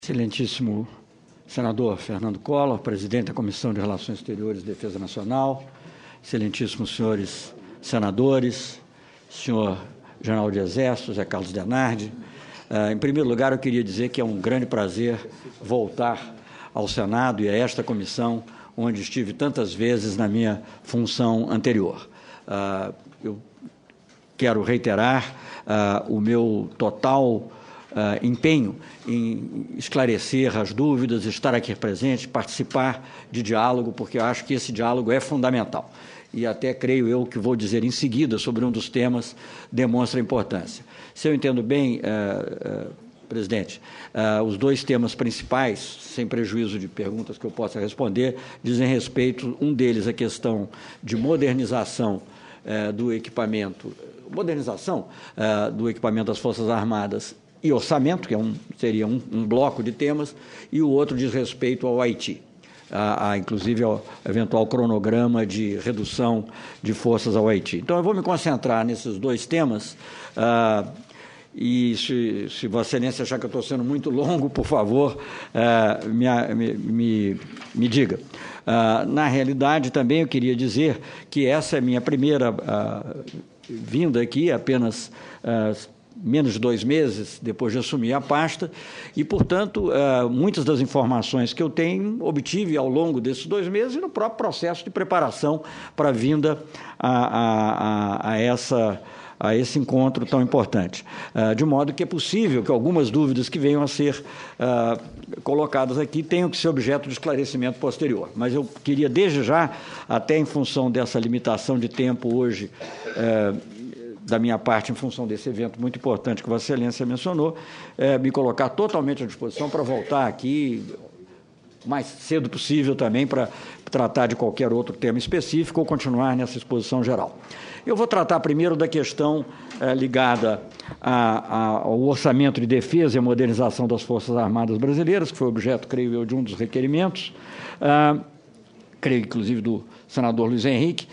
Excelentíssimo senador Fernando Collor, presidente da Comissão de Relações Exteriores e Defesa Nacional, excelentíssimos senhores senadores, senhor general de Exército, José Carlos Denardi. Em primeiro lugar, eu queria dizer que é um grande prazer voltar ao Senado e a esta comissão, onde estive tantas vezes na minha função anterior. Eu quero reiterar o meu total empenho em esclarecer as dúvidas, estar aqui presente, participar de diálogo, porque eu acho que esse diálogo é fundamental. E até creio eu que vou dizer em seguida sobre um dos temas demonstra a importância. Se eu entendo bem, presidente, os dois temas principais, sem prejuízo de perguntas que eu possa responder, dizem respeito, um deles a questão de modernização do equipamento, do equipamento das Forças Armadas e orçamento, que seria um bloco de temas, e o outro diz respeito ao Haiti, inclusive ao eventual cronograma de redução de forças ao Haiti. Então, eu vou me concentrar nesses dois temas, e se Vossa Excelência achar que eu estou sendo muito longo, por favor, me diga. Na realidade, também eu queria dizer que essa é a minha primeira vinda aqui, apenas menos de 2 meses depois de assumir a pasta, e, portanto, muitas das informações que eu tenho obtive ao longo desses 2 meses e no próprio processo de preparação para a vinda a esse encontro tão importante. De modo que é possível que algumas dúvidas que venham a ser colocadas aqui tenham que ser objeto de esclarecimento posterior. Mas eu queria, desde já, até em função dessa limitação de tempo hoje, da minha parte, em função desse evento muito importante que Vossa Excelência mencionou, me colocar totalmente à disposição para voltar aqui o mais cedo possível também para tratar de qualquer outro tema específico ou continuar nessa exposição geral. Eu vou tratar primeiro da questão ligada ao orçamento de defesa e a modernização das Forças Armadas brasileiras, que foi objeto, creio eu, de um dos requerimentos, creio inclusive do senador Luiz Henrique,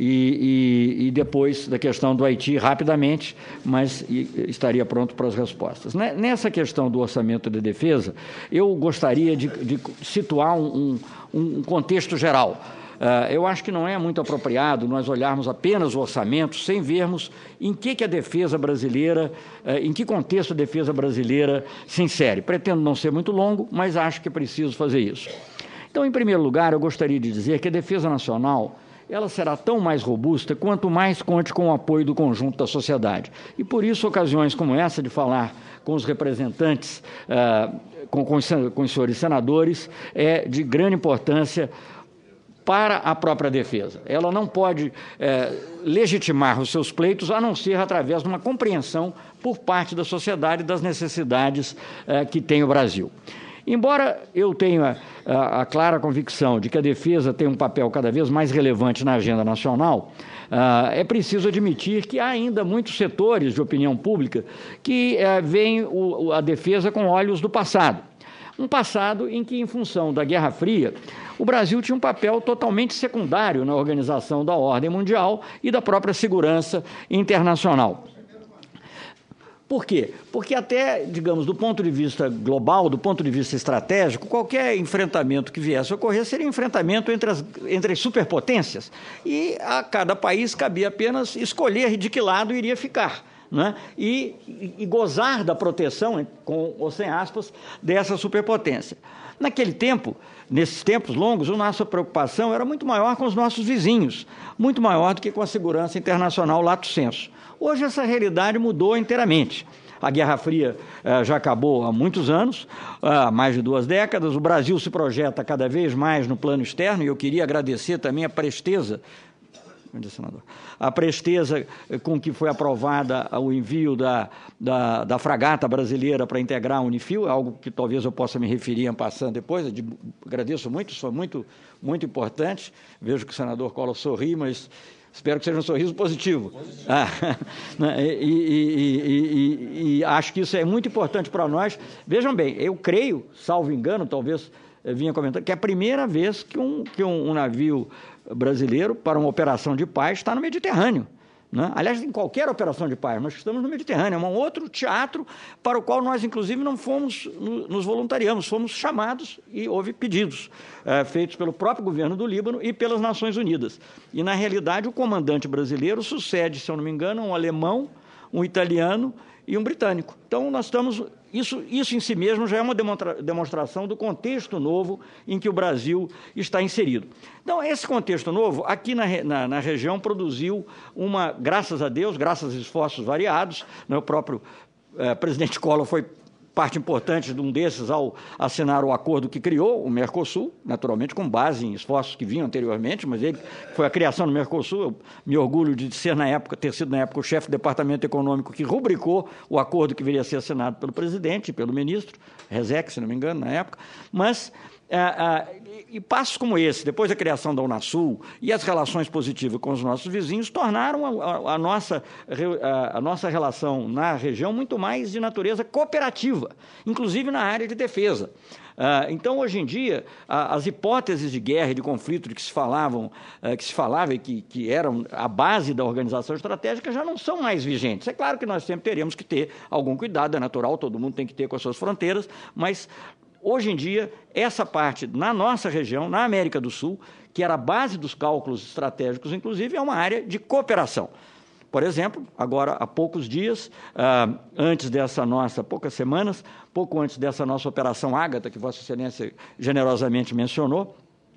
e depois da questão do Haiti, rapidamente, mas estaria pronto para as respostas. Nessa questão do orçamento de defesa, eu gostaria de situar um contexto geral. Eu acho que não é muito apropriado nós olharmos apenas o orçamento sem vermos em que a defesa brasileira, em que contexto a defesa brasileira se insere. Pretendo não ser muito longo, mas acho que é preciso fazer isso. Então, em primeiro lugar, eu gostaria de dizer que a defesa nacional ela será tão mais robusta quanto mais conte com o apoio do conjunto da sociedade. E, por isso, ocasiões como essa de falar com os representantes, com os senhores senadores, é de grande importância para a própria defesa. Ela não pode legitimar os seus pleitos a não ser através de uma compreensão por parte da sociedade das necessidades que tem o Brasil. Embora eu tenha a clara convicção de que a defesa tem um papel cada vez mais relevante na agenda nacional, é preciso admitir que há ainda muitos setores de opinião pública que veem a defesa com olhos do passado. Um passado em que, em função da Guerra Fria, o Brasil tinha um papel totalmente secundário na organização da ordem mundial e da própria segurança internacional. Por quê? Porque até, digamos, do ponto de vista global, do ponto de vista estratégico, qualquer enfrentamento que viesse a ocorrer seria um enfrentamento entre as superpotências e a cada país cabia apenas escolher de que lado iria ficar, né? E gozar da proteção, com ou sem aspas, dessa superpotência. Naquele tempo, nesses tempos longos, a nossa preocupação era muito maior com os nossos vizinhos, muito maior do que com a segurança internacional lato sensu. Hoje essa realidade mudou inteiramente. A Guerra Fria já acabou há muitos anos, há mais de 2 décadas. O Brasil se projeta cada vez mais no plano externo, e eu queria agradecer também a presteza com que foi aprovada o envio da fragata brasileira para integrar a Unifil, algo que talvez eu possa me referir em passando depois. Agradeço muito, isso foi muito, muito importante. Vejo que o senador Collor sorri, mas espero que seja um sorriso positivo. E acho que isso é muito importante para nós. Vejam bem, eu creio, salvo engano, talvez vinha comentando, que é a primeira vez que um navio brasileiro, para uma operação de paz, está no Mediterrâneo. né? Aliás, em qualquer operação de paz, nós estamos no Mediterrâneo, é um outro teatro para o qual nós, inclusive, não fomos, nos voluntariamos, fomos chamados e houve pedidos feitos pelo próprio governo do Líbano e pelas Nações Unidas. E, na realidade, o comandante brasileiro sucede, se eu não me engano, um alemão, um italiano e um britânico. Então, nós estamos... Isso em si mesmo já é uma demonstração do contexto novo em que o Brasil está inserido. Então, esse contexto novo, aqui na região, produziu graças a Deus, graças a esforços variados, né, o próprio presidente Collor foi parte importante de um desses ao assinar o acordo que criou o Mercosul, naturalmente com base em esforços que vinham anteriormente, mas ele foi a criação do Mercosul. Eu me orgulho de ter sido na época o chefe do Departamento Econômico que rubricou o acordo que viria a ser assinado pelo presidente e pelo ministro, Rezec, se não me engano, na época, mas... E passos como esse, depois da criação da Unasul e as relações positivas com os nossos vizinhos, tornaram a nossa relação na região muito mais de natureza cooperativa, inclusive na área de defesa. Então, hoje em dia, as hipóteses de guerra e de conflito de que se falava e que eram a base da organização estratégica já não são mais vigentes. É claro que nós sempre teremos que ter algum cuidado, é natural, todo mundo tem que ter com as suas fronteiras, mas... Hoje em dia, essa parte, na nossa região, na América do Sul, que era a base dos cálculos estratégicos, inclusive, é uma área de cooperação. Por exemplo, agora, há poucos dias, poucas semanas, pouco antes dessa nossa Operação Ágata, que Vossa Excelência generosamente mencionou,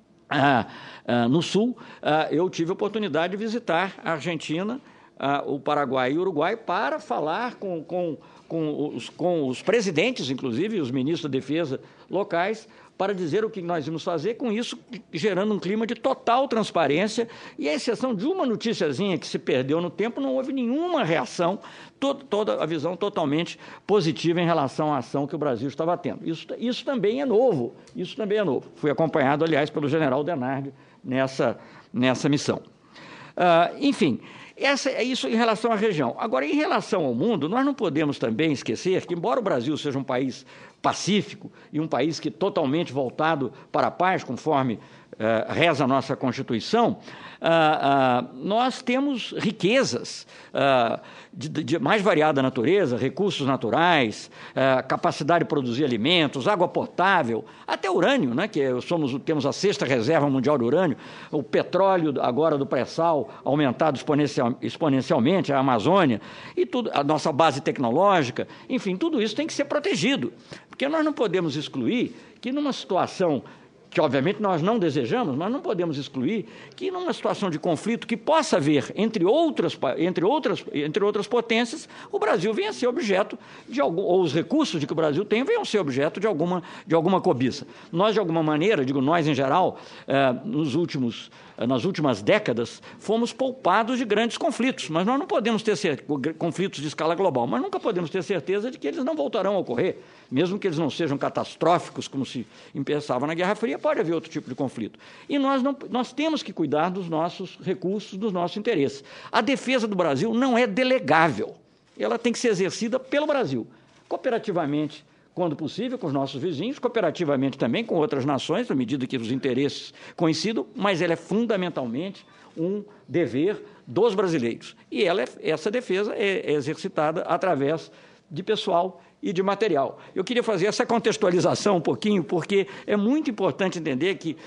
no Sul, eu tive a oportunidade de visitar a Argentina, o Paraguai e o Uruguai para falar com os presidentes, inclusive, os ministros da Defesa locais, para dizer o que nós íamos fazer, com isso gerando um clima de total transparência, e à exceção de uma noticiazinha que se perdeu no tempo, não houve nenhuma reação, toda a visão totalmente positiva em relação à ação que o Brasil estava tendo. Isso também é novo, Fui acompanhado, aliás, pelo general Denardi nessa missão. Enfim... É isso em relação à região. Agora, em relação ao mundo, nós não podemos também esquecer que, embora o Brasil seja um país pacífico e um país que totalmente voltado para a paz, conforme reza a nossa Constituição, nós temos riquezas de mais variada natureza, recursos naturais, capacidade de produzir alimentos, água potável, até urânio, né, que temos a 6ª reserva mundial de urânio, o petróleo agora do pré-sal aumentado exponencialmente, a Amazônia, e tudo, a nossa base tecnológica, enfim, tudo isso tem que ser protegido, porque nós não podemos excluir que numa situação que obviamente nós não desejamos, mas não podemos excluir que numa situação de conflito que possa haver entre outras potências, o Brasil venha a ser objeto de ou os recursos de que o Brasil tem venham a ser objeto de alguma cobiça. Nós, de alguma maneira, digo nós em geral, nas últimas décadas, fomos poupados de grandes conflitos, mas nós não podemos ter conflitos de escala global, mas nunca podemos ter certeza de que eles não voltarão a ocorrer, mesmo que eles não sejam catastróficos, como se pensava na Guerra Fria, pode haver outro tipo de conflito. E nós temos que cuidar dos nossos recursos, dos nossos interesses. A defesa do Brasil não é delegável, ela tem que ser exercida pelo Brasil, cooperativamente, quando possível, com os nossos vizinhos, cooperativamente também com outras nações, à medida que os interesses coincidam, mas ela é fundamentalmente um dever dos brasileiros. E essa defesa é exercitada através de pessoal e de material. Eu queria fazer essa contextualização um pouquinho, porque é muito importante entender que,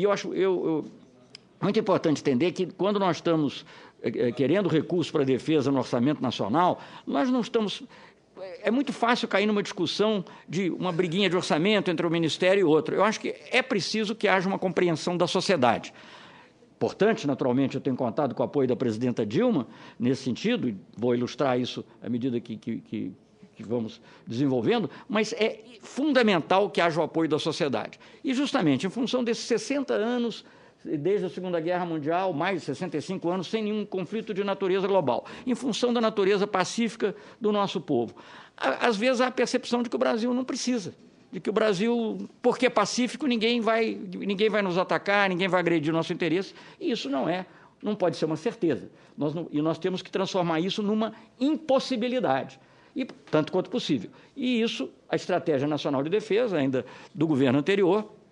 muito importante entender que quando nós estamos querendo recursos para a defesa no orçamento nacional, nós não estamos... É muito fácil cair numa discussão de uma briguinha de orçamento entre um ministério e outro. Eu acho que é preciso que haja uma compreensão da sociedade. Importante, naturalmente, eu tenho contado com o apoio da presidenta Dilma nesse sentido, e vou ilustrar isso à medida que vamos desenvolvendo, mas é fundamental que haja o apoio da sociedade. E justamente em função desses 60 anos, desde a Segunda Guerra Mundial, mais de 65 anos, sem nenhum conflito de natureza global, em função da natureza pacífica do nosso povo. Às vezes há a percepção de que o Brasil não precisa, de que o Brasil, porque é pacífico, ninguém vai nos atacar, ninguém vai agredir o nosso interesse, e isso não pode ser uma certeza. Nós temos que transformar isso numa impossibilidade, e tanto quanto possível. E isso, a Estratégia Nacional de Defesa, ainda do governo anterior,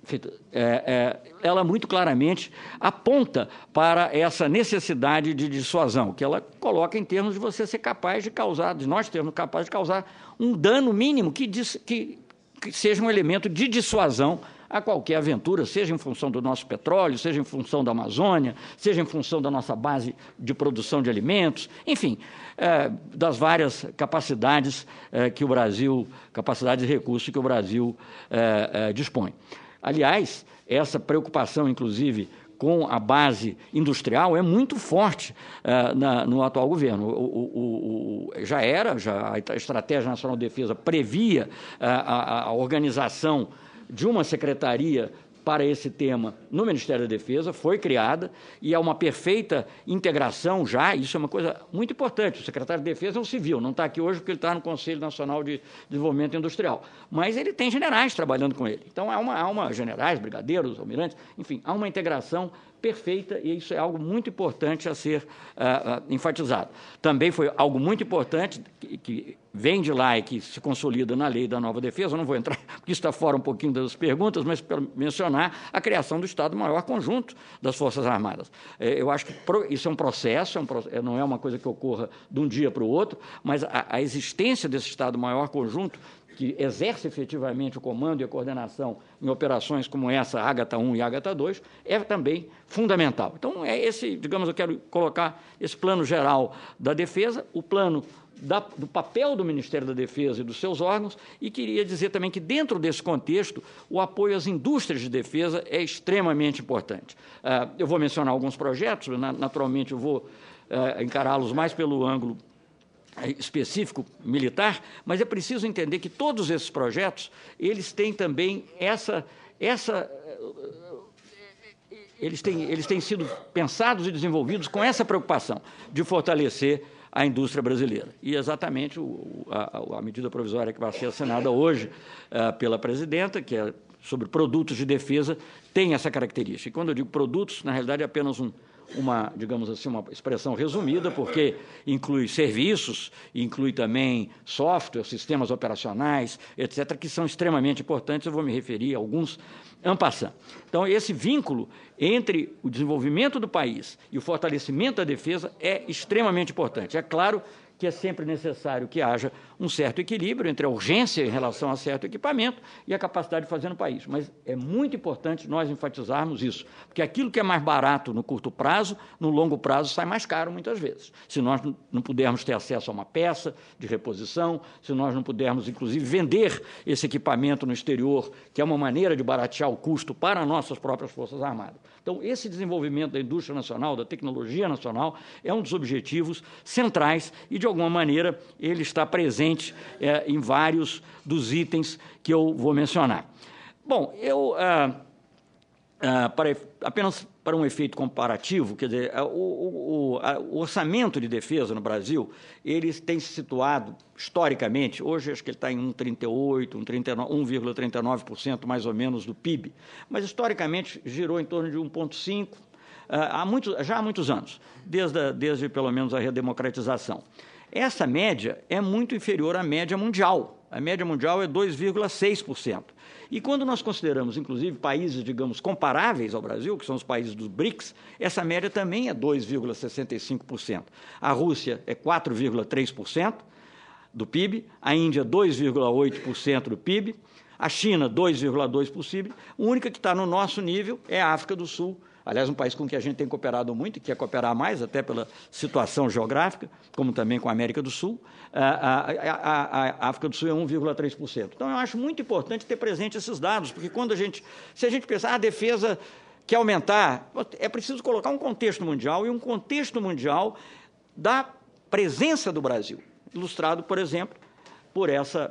ela muito claramente aponta para essa necessidade de dissuasão, que ela coloca em termos de você ser capaz de causar, de nós termos capaz de causar um dano mínimo que seja um elemento de dissuasão a qualquer aventura, seja em função do nosso petróleo, seja em função da Amazônia, seja em função da nossa base de produção de alimentos, enfim, das várias capacidades que o Brasil, capacidades e recursos que o Brasil dispõe. Aliás, essa preocupação, inclusive, com a base industrial é muito forte no atual governo. A Estratégia Nacional de Defesa previa a organização de uma secretaria para esse tema no Ministério da Defesa, foi criada e há uma perfeita integração já, isso é uma coisa muito importante. O secretário de Defesa é um civil, não está aqui hoje porque ele está no Conselho Nacional de Desenvolvimento Industrial, mas ele tem generais trabalhando com ele. Então, há uma generais, brigadeiros, almirantes, enfim, há uma integração perfeita e isso é algo muito importante a ser enfatizado. Também foi algo muito importante que vem de lá e que se consolida na lei da nova defesa, eu não vou entrar, porque isso está fora um pouquinho das perguntas, mas para mencionar a criação do Estado-Maior Conjunto das Forças Armadas. Eu acho que isso é um processo, não é uma coisa que ocorra de um dia para o outro, mas a existência desse Estado-Maior Conjunto que exerce efetivamente o comando e a coordenação em operações como essa, Ágata 1 e Ágata 2, é também fundamental. Então, digamos, eu quero colocar esse plano geral da defesa, o plano do papel do Ministério da Defesa e dos seus órgãos, e queria dizer também que, dentro desse contexto, o apoio às indústrias de defesa é extremamente importante. Eu vou mencionar alguns projetos, naturalmente eu vou encará-los mais pelo ângulo específico militar, mas é preciso entender que todos esses projetos, eles têm também eles têm sido pensados e desenvolvidos com essa preocupação de fortalecer a indústria brasileira. E exatamente a medida provisória que vai ser assinada hoje pela presidenta, que é sobre produtos de defesa, tem essa característica. E quando eu digo produtos, na realidade é apenas digamos assim, uma expressão resumida, porque inclui serviços, inclui também software, sistemas operacionais, etc., que são extremamente importantes. Eu vou me referir a alguns en passant. Então, esse vínculo entre o desenvolvimento do país e o fortalecimento da defesa é extremamente importante. É claro que é sempre necessário que haja um certo equilíbrio entre a urgência em relação a certo equipamento e a capacidade de fazer no país. Mas é muito importante nós enfatizarmos isso, porque aquilo que é mais barato no curto prazo, no longo prazo sai mais caro muitas vezes. Se nós não pudermos ter acesso a uma peça de reposição, se nós não pudermos, inclusive, vender esse equipamento no exterior, que é uma maneira de baratear o custo para nossas próprias Forças Armadas. Então, esse desenvolvimento da indústria nacional, da tecnologia nacional, é um dos objetivos centrais e, de alguma maneira, ele está presente em vários dos itens que eu vou mencionar. Bom, apenas para um efeito comparativo, quer dizer, o orçamento de defesa no Brasil, ele tem se situado historicamente, hoje acho que ele está em 1,39% mais ou menos do PIB, mas historicamente girou em torno de 1,5%, já há muitos anos, desde pelo menos a redemocratização. Essa média é muito inferior à média mundial. A média mundial é 2,6%. E quando nós consideramos, inclusive, países, digamos, comparáveis ao Brasil, que são os países dos BRICS, essa média também é 2,65%. A Rússia é 4,3% do PIB, a Índia 2,8% do PIB, a China 2,2% do PIB, a única que está no nosso nível é a África do Sul, aliás, um país com que a gente tem cooperado muito e quer cooperar mais, até pela situação geográfica, como também com a América do Sul. A África do Sul é 1,3%. Então, eu acho muito importante ter presente esses dados, porque se a gente pensar, a defesa quer aumentar, é preciso colocar um contexto mundial, e um contexto mundial da presença do Brasil, ilustrado, por exemplo, por essa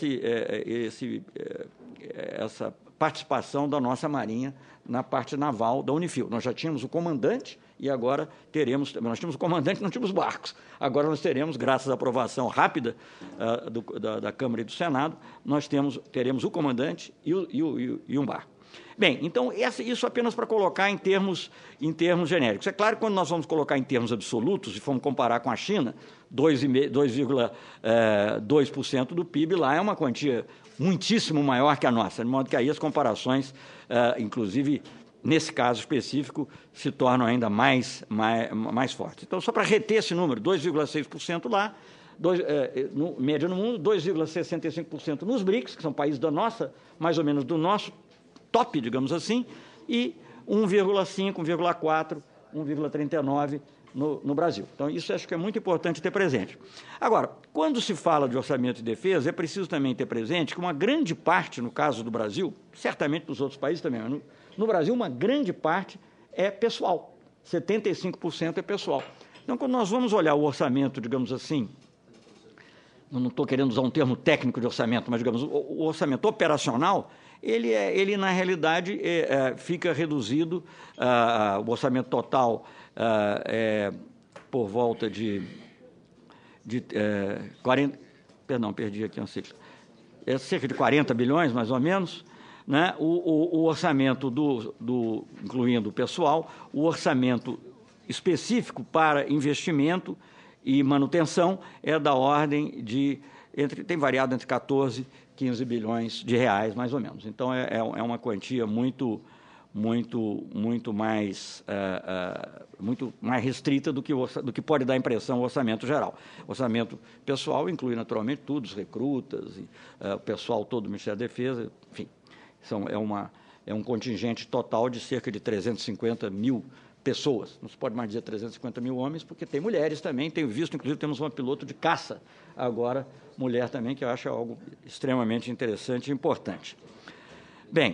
participação da nossa Marinha na parte naval da Unifil. Nós já tínhamos o comandante e agora nós tínhamos o comandante e não tínhamos barcos. Agora nós teremos, graças à aprovação rápida da Câmara e do Senado, nós teremos o comandante e um barco. Bem, então, isso apenas para colocar em termos genéricos. É claro que quando nós vamos colocar em termos absolutos, e formos comparar com a China, 2,2% do PIB lá é uma quantia muitíssimo maior que a nossa, de modo que aí as comparações, inclusive, nesse caso específico, se tornam ainda mais fortes. Então, só para reter esse número, 2,6% lá, média no mundo, 2,65% nos BRICS, que são países mais ou menos do nosso top, digamos assim, e 1,5, 1,4, 1,39 no Brasil. Então, isso acho que é muito importante ter presente. Agora, quando se fala de orçamento de defesa, é preciso também ter presente que uma grande parte, no caso do Brasil, certamente nos outros países também, mas no Brasil uma grande parte é pessoal, 75% é pessoal. Então, quando nós vamos olhar o orçamento, digamos assim, não estou querendo usar um termo técnico de orçamento, mas, digamos, o orçamento operacional, ele na realidade, fica reduzido, o orçamento total por volta de 40... Perdão, perdi aqui um ciclo. É cerca de 40 bilhões, mais ou menos, né? O orçamento incluindo o pessoal, o orçamento específico para investimento e manutenção é da ordem tem variado entre 14 e 15 bilhões de reais, mais ou menos. Então, é uma quantia muito mais restrita do que pode dar a impressão o orçamento geral. O orçamento pessoal inclui, naturalmente, tudo, os recrutas, o pessoal todo do Ministério da Defesa, enfim, é um contingente total de cerca de 350 mil pessoas. Não se pode mais dizer 350 mil homens, porque tem mulheres também, tenho visto, inclusive, temos uma piloto de caça agora, mulher também, que eu acho algo extremamente interessante e importante. Bem,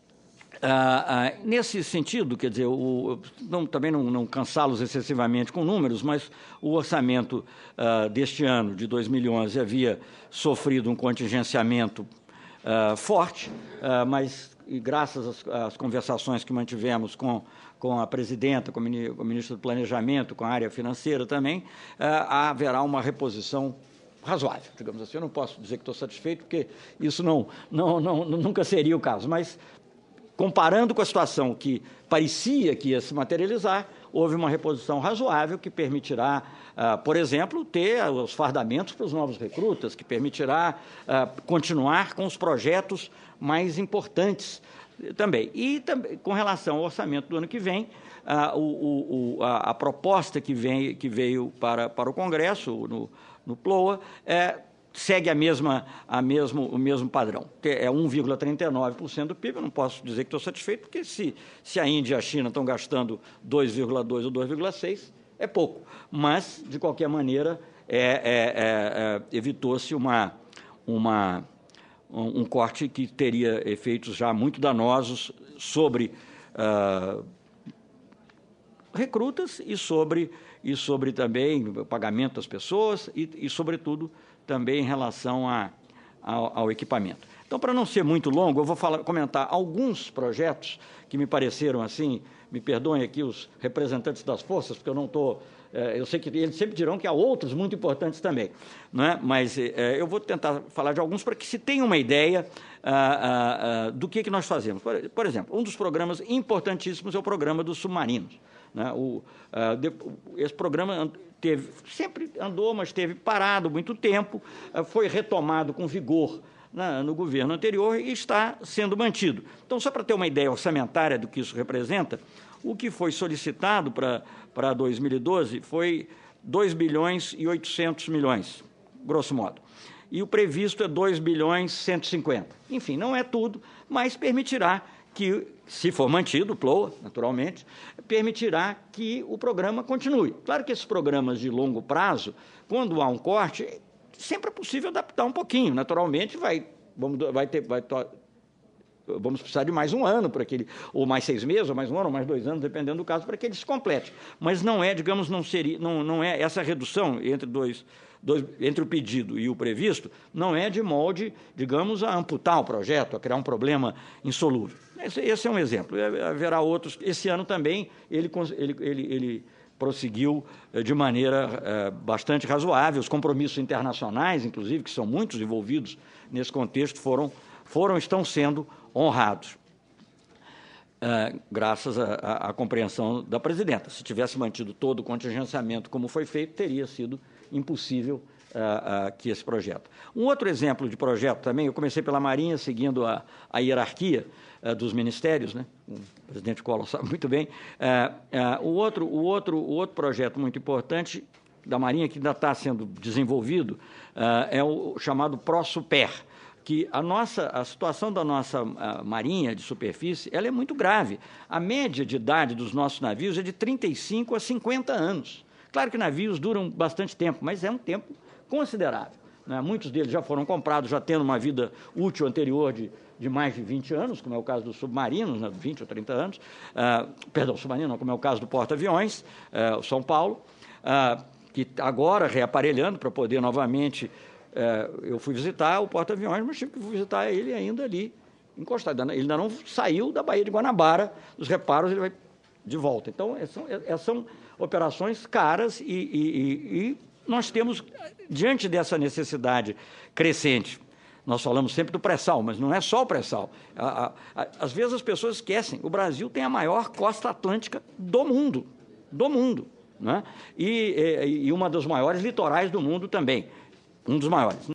nesse sentido, quer dizer, também não cansá-los excessivamente com números, mas o orçamento deste ano, de 2011, havia sofrido um contingenciamento forte, mas e graças às conversações que mantivemos com a presidenta, com o ministro do Planejamento, com a área financeira também, haverá uma reposição razoável, digamos assim. Eu não posso dizer que estou satisfeito, porque isso nunca seria o caso, mas comparando com a situação que parecia que ia se materializar, houve uma reposição razoável que permitirá, por exemplo, ter os fardamentos para os novos recrutas, que permitirá continuar com os projetos mais importantes também. E também, com relação ao orçamento do ano que vem, a proposta que veio para o Congresso, no PLOA, segue o mesmo padrão. É 1,39% do PIB. Eu não posso dizer que estou satisfeito, porque se a Índia e a China estão gastando 2,2% ou 2,6%, é pouco. Mas, de qualquer maneira, evitou-se um corte que teria efeitos já muito danosos sobre recrutas e sobre também o pagamento das pessoas e sobretudo, também em relação ao equipamento. Então, para não ser muito longo, eu vou comentar alguns projetos que me pareceram assim, me perdoem aqui os representantes das forças, porque eu não estou... eu sei que eles sempre dirão que há outros muito importantes também, não é? Mas eu vou tentar falar de alguns para que se tenha uma ideia do que nós fazemos. Por exemplo, um dos programas importantíssimos é o programa dos submarinos, né? Esse programa sempre andou, mas esteve parado muito tempo, foi retomado com vigor no governo anterior e está sendo mantido. Então, só para ter uma ideia orçamentária do que isso representa, o que foi solicitado para 2012 foi 2 bilhões e 800 milhões, grosso modo. E o previsto é 2 bilhões e 150. Enfim, não é tudo, mas permitirá que, se for mantido o PLOA, naturalmente, permitirá que o programa continue. Claro que esses programas de longo prazo, quando há um corte, sempre é possível adaptar um pouquinho. Naturalmente, vamos precisar de mais um ano para que ele, ou mais 6 meses, ou mais um ano, ou mais 2 anos, dependendo do caso, para que ele se complete. Mas não é, digamos, não é essa redução entre o pedido e o previsto, não é de molde, digamos, a amputar o projeto, a criar um problema insolúvel. Esse é um exemplo. Haverá outros. Esse ano também ele prosseguiu de maneira bastante razoável. Os compromissos internacionais, inclusive, que são muitos envolvidos nesse contexto, estão sendo honrados. graças à compreensão da presidenta. Se tivesse mantido todo o contingenciamento como foi feito, teria sido impossível que esse projeto. Um outro exemplo de projeto também, eu comecei pela Marinha, seguindo a hierarquia dos ministérios, né? O presidente Collor sabe muito bem. O outro projeto muito importante da Marinha, que ainda está sendo desenvolvido, é o chamado ProSuper, que a situação da nossa marinha de superfície ela é muito grave. A média de idade dos nossos navios é de 35 a 50 anos. Claro que navios duram bastante tempo, mas é um tempo considerável, né? Muitos deles já foram comprados, já tendo uma vida útil anterior de mais de 20 anos, como é o caso dos submarinos, né, 20 ou 30 anos. Perdão, submarino não, como é o caso do porta-aviões, o São Paulo, que agora reaparelhando para poder novamente... eu fui visitar o porta-aviões, mas tive que visitar ele ainda ali, encostado. Ele ainda não saiu da Baía de Guanabara, dos reparos, ele vai de volta. Então, são operações caras e nós temos, diante dessa necessidade crescente, nós falamos sempre do pré-sal, mas não é só o pré-sal. Às vezes as pessoas esquecem, o Brasil tem a maior costa atlântica do mundo, né? E uma dos maiores litorais do mundo também, um dos maiores.